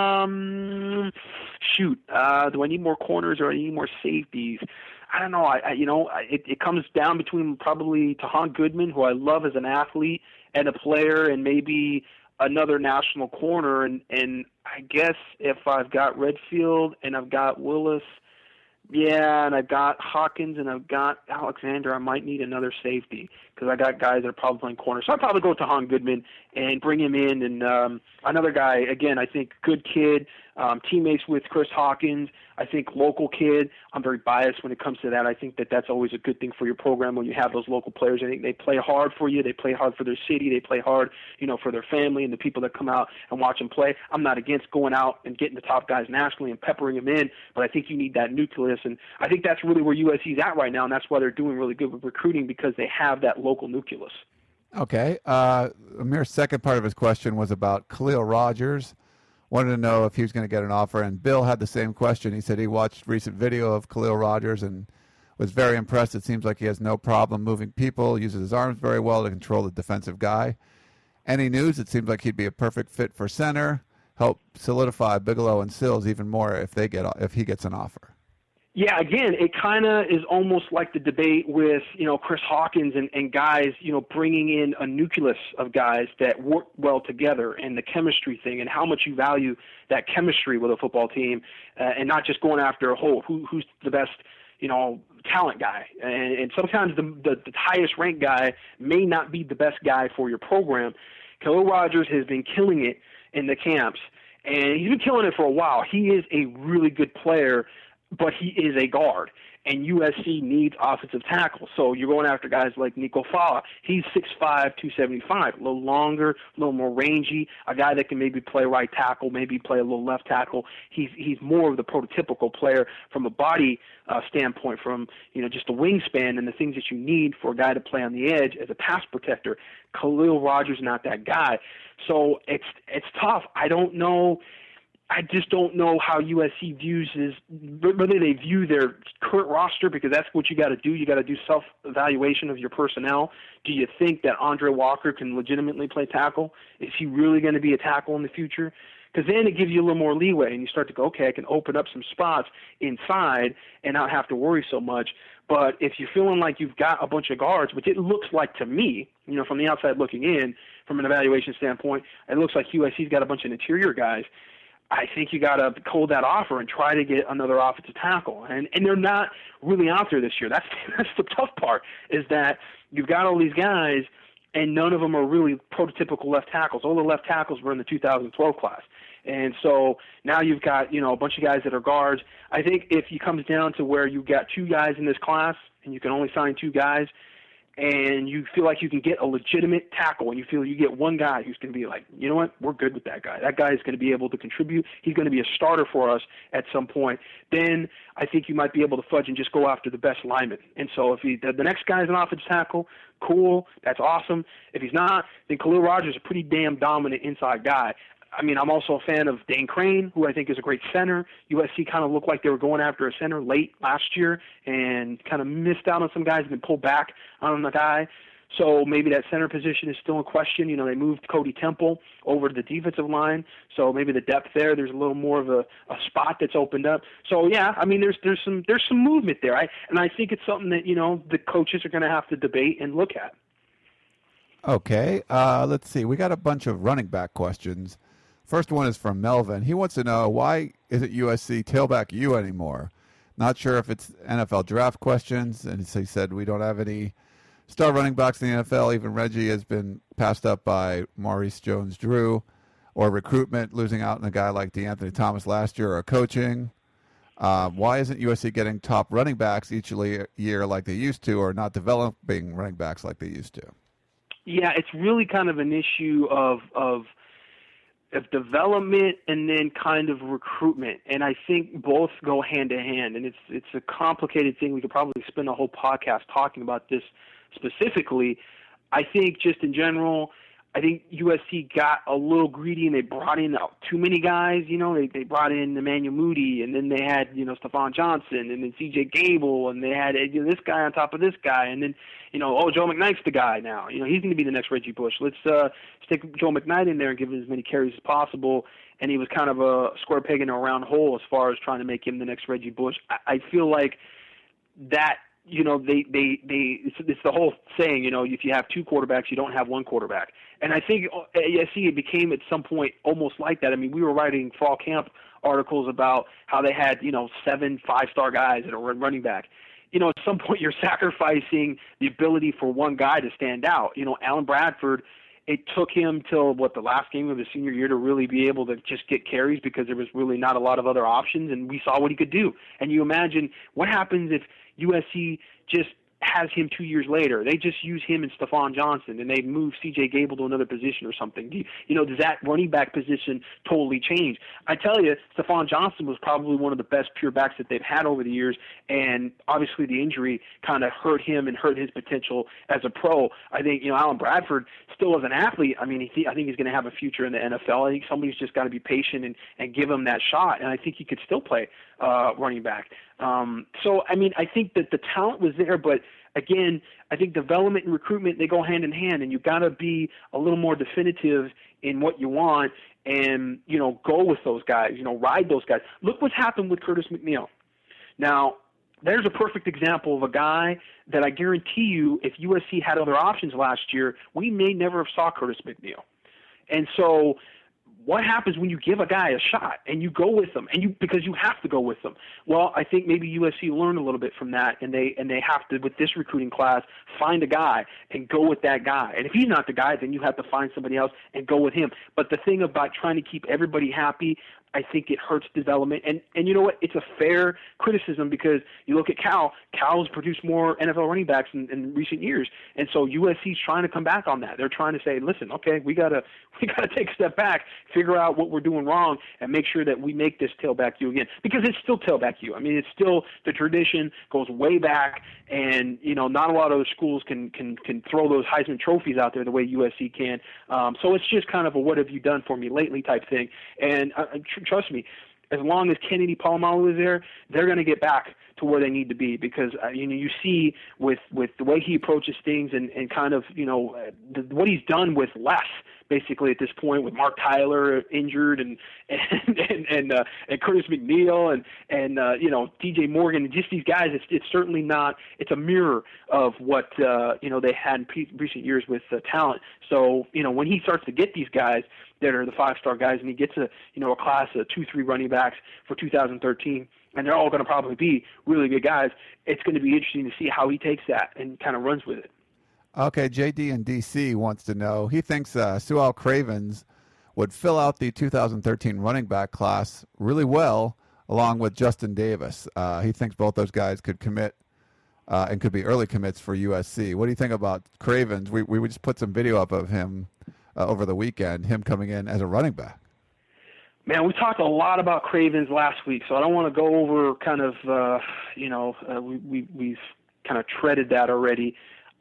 um, shoot, uh, do I need more corners or I need more safeties? I don't know. I, I you know, it, it comes down between probably Tahan Goodman, who I love as an athlete and a player, and maybe another national corner. And, and I guess if I've got Redfield and I've got Willis, yeah, and I've got Hawkins and I've got Alexander, I might need another safety because I got guys that are probably playing corner. So I'd probably go to Han Goodman and bring him in. And um, another guy, again, I think good kid, um, teammates with Chris Hawkins. I think local kid. I'm very biased when it comes to that. I think that that's always a good thing for your program when you have those local players. I think they play hard for you. They play hard for their city. They play hard, you know, for their family and the people that come out and watch them play. I'm not against going out and getting the top guys nationally and peppering them in, but I think you need that nucleus. And I think that's really where U S C's at right now, and that's why they're doing really good with recruiting because they have that local nucleus.
Okay. Uh, Amir's second part of his question was about Khalil Rogers. Wanted to know if he was going to get an offer, and Bill had the same question. He said he watched recent video of Khalil Rogers and was very impressed. It seems like he has no problem moving people, uses his arms very well to control the defensive guy. Any news? It seems like he'd be a perfect fit for center, help solidify Bigelow and Sills even more if they get if he gets an offer.
Yeah, again, it kind of is almost like the debate with, you know, Chris Hawkins and, and guys, you know, bringing in a nucleus of guys that work well together and the chemistry thing and how much you value that chemistry with a football team uh, and not just going after a whole who, who's the best, you know, talent guy. And, and sometimes the, the, the highest ranked guy may not be the best guy for your program. Khalil Rogers has been killing it in the camps, and he's been killing it for a while. He is a really good player, but he is a guard, and U S C needs offensive tackle. So you're going after guys like Nico Fala. He's six five, two seventy-five, a little longer, a little more rangy, a guy that can maybe play right tackle, maybe play a little left tackle. He's he's more of the prototypical player from a body uh, standpoint, from, you know, just a wingspan and the things that you need for a guy to play on the edge as a pass protector. Khalil Rogers is not that guy. So it's it's tough. I don't know. I just don't know how U S C views his, whether they view their current roster, because that's what you got to do. You got to do self-evaluation of your personnel. Do you think that Andre Walker can legitimately play tackle? Is he really going to be a tackle in the future? Because then it gives you a little more leeway, and you start to go, okay, I can open up some spots inside and not have to worry so much. But if you're feeling like you've got a bunch of guards, which it looks like to me, you know, from the outside looking in, from an evaluation standpoint, it looks like U S C's got a bunch of interior guys. I think you got to hold that offer and try to get another offensive tackle. And and they're not really out there this year. That's that's the tough part, is that you've got all these guys, and none of them are really prototypical left tackles. All the left tackles were in the two thousand twelve class. And so now you've got, you know, a bunch of guys that are guards. I think if it comes down to where you've got two guys in this class and you can only sign two guys, and you feel like you can get a legitimate tackle, and you feel you get one guy who's going to be like, you know what, we're good with that guy. That guy is going to be able to contribute. He's going to be a starter for us at some point. Then I think you might be able to fudge and just go after the best lineman. And so if he, the, the next guy is an offensive tackle, cool, that's awesome. If he's not, then Khalil Rogers is a pretty damn dominant inside guy. I mean, I'm also a fan of Dane Crane, who I think is a great center. U S C kind of looked like they were going after a center late last year and kind of missed out on some guys and then pulled back on the guy. So maybe that center position is still in question. You know, they moved Cody Temple over to the defensive line, so maybe the depth there, there's a little more of a, a spot that's opened up. So yeah, I mean, there's there's some there's some movement there. I and I think it's something that, you know, the coaches are going to have to debate and look at.
Okay, uh, let's see. We got a bunch of running back questions. First one is from Melvin. He wants to know, why isn't U S C tailback U anymore? Not sure if it's N F L draft questions, and he said we don't have any star running backs in the N F L. Even Reggie has been passed up by Maurice Jones-Drew, or recruitment, losing out on a guy like DeAnthony Thomas last year, or coaching. Uh, why isn't U S C getting top running backs each year like they used to, or not developing running backs like they used to?
Yeah, it's really kind of an issue of of of development and then kind of recruitment, and I think both go hand to hand. And it's it's a complicated thing. We could probably spend a whole podcast talking about this specifically. I think just in general, I think U S C got a little greedy and they brought in too many guys. You know, they they brought in Emmanuel Moody, and then they had, you know, Stephon Johnson, and then C J Gable, and they had, you know, this guy on top of this guy, and then, you know, oh, Joe McKnight's the guy now. You know, he's going to be the next Reggie Bush. Let's uh, stick Joe McKnight in there and give him as many carries as possible. And he was kind of a square peg in a round hole as far as trying to make him the next Reggie Bush. I, I feel like that. You know, they, they, they it's, it's the whole saying, you know, if you have two quarterbacks, you don't have one quarterback. And I think at U S C it became at some point almost like that. I mean, we were writing fall camp articles about how they had, you know, seven five-star guys that are running back. You know, at some point you're sacrificing the ability for one guy to stand out. You know, Alan Bradford, it took him till, what, the last game of his senior year to really be able to just get carries because there was really not a lot of other options, and we saw what he could do. And you imagine what happens if U S C just has him two years later. They just use him and Stephon Johnson, and they move C J Gable to another position or something. You, you know, does that running back position totally change? I tell you, Stephon Johnson was probably one of the best pure backs that they've had over the years, and obviously the injury kind of hurt him and hurt his potential as a pro. I think, you know, Alan Bradford, still as an athlete, I mean, he, I think he's going to have a future in the N F L. I think somebody's just got to be patient and, and give him that shot, and I think he could still play uh, running back. Um, so, I mean, I think that the talent was there, but again, I think development and recruitment, they go hand in hand, and you've got to be a little more definitive in what you want and, you know, go with those guys, you know, ride those guys. Look what's happened with Curtis McNeil. Now, there's a perfect example of a guy that I guarantee you, if U S C had other options last year, we may never have saw Curtis McNeil. And so what happens when you give a guy a shot and you go with them, and you because you have to go with them? Well, I think maybe U S C learned a little bit from that, and they and they have to, with this recruiting class, find a guy and go with that guy. And if he's not the guy, then you have to find somebody else and go with him. But the thing about trying to keep everybody happy, I think it hurts development. And and you know what? It's a fair criticism because you look at Cal. Cal's produced more N F L running backs in, in recent years, and so U S C's trying to come back on that. They're trying to say, listen, okay, we gotta we gotta take a step back, figure out what we're doing wrong, and make sure that we make this tailback U again, because it's still tailback U. I mean, it's still, the tradition goes way back, and you know, not a lot of other schools can can can throw those Heisman trophies out there the way U S C can. Um, so it's just kind of a what have you done for me lately type thing, and uh, tr- trust me, as long as Kennedy Palomalo is there, they're going to get back to where they need to be, because uh, you know, you see with with the way he approaches things and, and kind of, you know, uh, the, what he's done with less, basically at this point, with Mark Tyler injured and and and and, uh, and Curtis McNeil and and uh, you know, T J Morgan and just these guys. It's it's certainly not. It's a mirror of what uh, you know, they had in pre- recent years with uh, talent. So you know, when he starts to get these guys that are the five-star guys, and he gets a you know a class of two, three running backs for two thousand thirteen, and they're all going to probably be really good guys, it's going to be interesting to see how he takes that and kind of runs with it.
Okay, J D in D C wants to know, he thinks uh, Sewell Cravens would fill out the two thousand thirteen running back class really well, along with Justin Davis. Uh, he thinks both those guys could commit uh, and could be early commits for U S C. What do you think about Cravens? We we just put some video up of him uh, over the weekend, him coming in as a running back.
Man, we talked a lot about Cravens last week, so I don't want to go over kind of, uh, you know, uh, we, we, we've kind of treaded that already.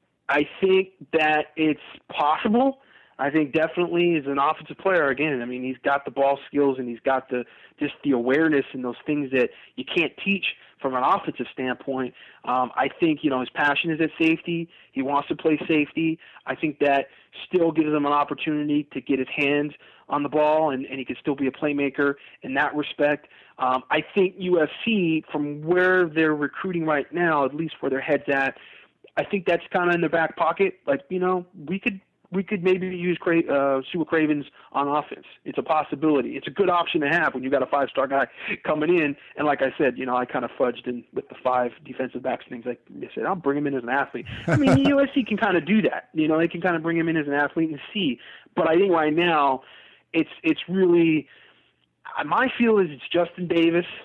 I think that it's possible. I think definitely as an offensive player, again, I mean, he's got the ball skills and he's got the just the awareness and those things that you can't teach from an offensive standpoint. Um, I think, you know, his passion is at safety. He wants to play safety. I think that still gives him an opportunity to get his hands on the ball, and, and he can still be a playmaker in that respect. Um, I think U S C, from where they're recruiting right now, at least where their head's at, I think that's kind of in their back pocket. Like, you know, we could we could maybe use Cra- uh, Sewell Cravens on offense. It's a possibility. It's a good option to have when you got a five-star guy coming in. And like I said, you know, I kind of fudged in with the five defensive backs things. Like I said, I'll bring him in as an athlete. I mean, U S C can kind of do that. You know, they can kind of bring him in as an athlete and see. But I think right now, it's it's really, my feel is it's Justin Davis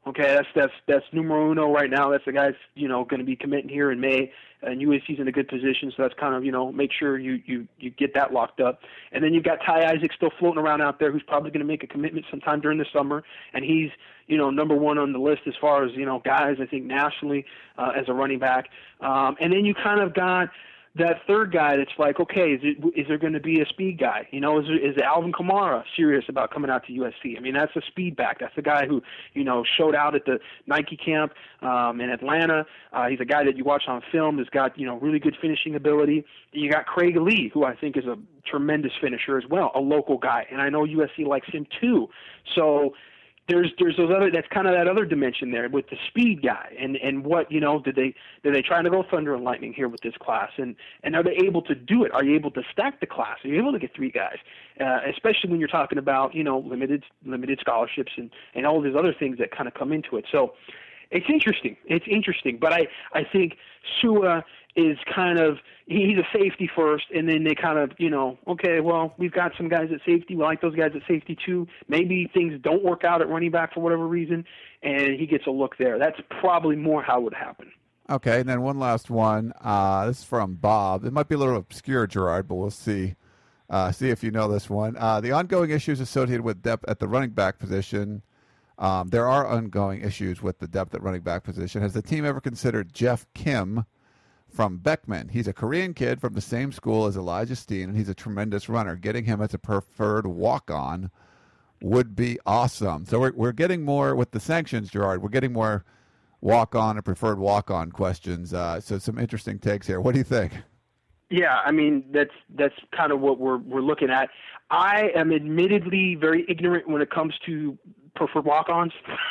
Okay, that's that's that's numero uno right now. That's the guy's, you know, going to be committing here in May, and U S C's in a good position. So that's kind of, you know, make sure you you you get that locked up. And then you've got Ty Isaac still floating around out there, who's probably going to make a commitment sometime during the summer, and he's, you know, number one on the list as far as, you know, guys I think nationally uh, as a running back. Um, and then you kind of got that third guy that's like, okay, is it, is there going to be a speed guy? You know, is is Alvin Kamara serious about coming out to U S C? I mean, that's a speed back. That's the guy who, you know, showed out at the Nike camp um, in Atlanta. Uh, he's a guy that you watch on film has got, you know, really good finishing ability. You got Craig Lee, who I think is a tremendous finisher as well, a local guy, and I know U S C likes him too. So There's there's those other that's kind of that other dimension there with the speed guy and, and what, you know, did they did they try to go thunder and lightning here with this class, and, and are they able to do it? Are you able to stack the class? Are you able to get three guys, uh, especially when you're talking about, you know, limited limited scholarships and, and all these other things that kind of come into it. So it's interesting. It's interesting, but I I think Sua is kind of, he's a safety first, and then they kind of, you know, okay, well, we've got some guys at safety. We like those guys at safety too. Maybe things don't work out at running back for whatever reason, and he gets a look there. That's probably more how it would happen.
Okay, and then one last one. Uh, this is from Bob. It might be a little obscure, Gerard, but we'll see. Uh, see if you know this one. Uh, the ongoing issues associated with depth at the running back position. Um, there are ongoing issues with the depth at running back position. Has the team ever considered Jeff Kim from Beckman? He's a Korean kid from the same school as Elijah Steen, and he's a tremendous runner. Getting him as a preferred walk-on would be awesome. So we're we're getting more with the sanctions, Gerard. We're getting more walk-on and preferred walk-on questions. Uh, so some interesting takes here. What do you think?
Yeah, I mean, that's that's kind of what we're we're looking at. I am admittedly very ignorant when it comes to preferred walk-ons,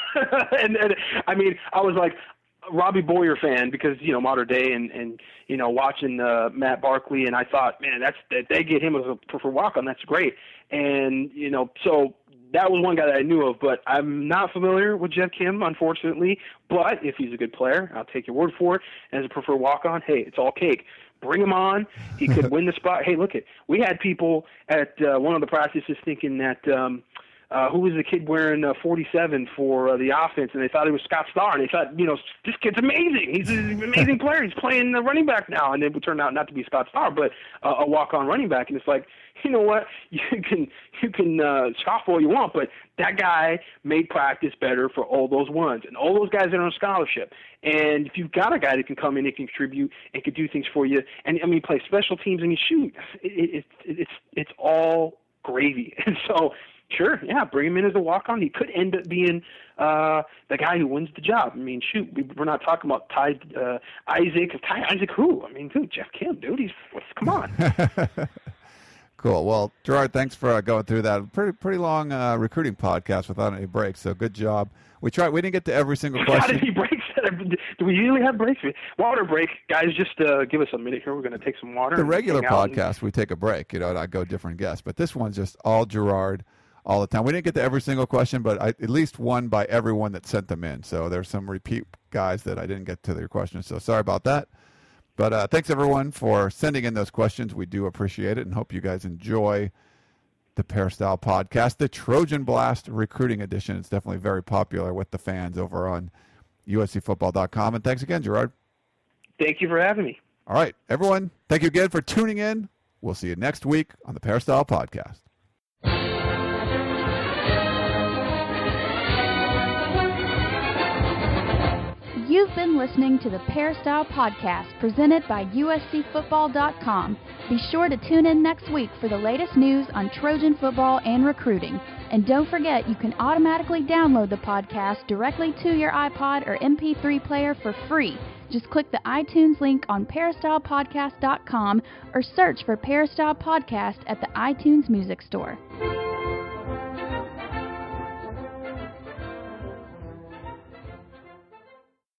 and, and I mean, I was like Robbie Boyer fan because, you know, modern day and, and you know, watching uh, Matt Barkley, and I thought, man, that's that they get him as a preferred walk-on, that's great, and you know, so that was one guy that I knew of, but I'm not familiar with Jeff Kim, unfortunately. But if he's a good player, I'll take your word for it. As a preferred walk-on, hey, it's all cake. Bring him on. He could win the spot. Hey, look it. We had people at uh, one of the practices thinking that um, uh, who was the kid wearing uh, forty-seven for uh, the offense, and they thought it was Scott Starr, and they thought, you know, this kid's amazing. He's an amazing player. He's playing the running back now, and it would turn out not to be Scott Starr, but uh, a walk-on running back. And it's like, you know what? You can you can uh, scoff all you want, but that guy made practice better for all those ones and all those guys that are on scholarship. And if you've got a guy that can come in and contribute and can do things for you, and I mean, play special teams and you shoot, it, it, it, it's it's all gravy. And so, sure, yeah, bring him in as a walk-on. He could end up being uh, the guy who wins the job. I mean, shoot, we, we're not talking about Ty uh, Isaac. Ty Isaac who? I mean, dude, Jeff Kim, dude. He's come on.
Cool. Well, Gerard, thanks for uh, going through that. Pretty pretty long uh, recruiting podcast without any breaks, so good job. We tried. We didn't get to every single question.
Got any breaks? Do we usually have breaks? Water break. Guys, just uh, give us a minute here. We're going to take some water.
The regular podcast,
and...
we take a break, you know, and I go different guests. But this one's just all Gerard all the time. We didn't get to every single question, but I, at least one by everyone that sent them in. So there's some repeat guys that I didn't get to their questions, so sorry about that. But uh, thanks, everyone, for sending in those questions. We do appreciate it and hope you guys enjoy the Peristyle podcast, the Trojan Blast Recruiting Edition. It's definitely very popular with the fans over on U S C football dot com. And thanks again, Gerard.
Thank you for having me.
All right, everyone, thank you again for tuning in. We'll see you next week on the Peristyle podcast.
You've been listening to the Peristyle Podcast presented by U S C football dot com. Be sure to tune in next week for the latest news on Trojan football and recruiting. And don't forget, you can automatically download the podcast directly to your iPod or M P three player for free. Just click the iTunes link on Peristyle podcast dot com or search for Peristyle Podcast at the iTunes Music Store.